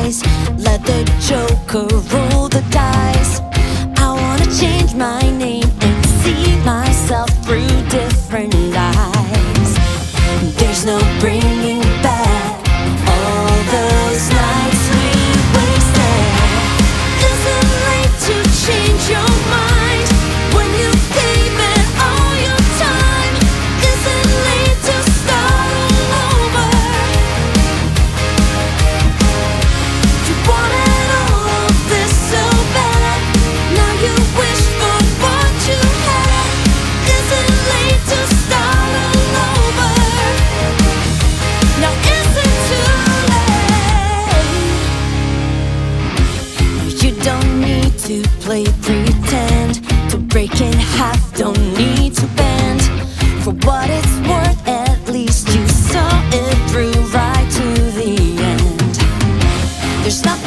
eyes. Let the joker roll the dice. I wanna change my name and see myself through different eyes. There's no bringing back all those nights we wasted. Is it late to change your mind when you gave it all your time? Is it late to start all over? You wanted all of this so bad, now you wish for what you had. Is it late to start all over? Now is it too late? You don't need to play pretend. To break in half, don't need to bend. For what it's worth, at least you saw it through right to the end. There's nothing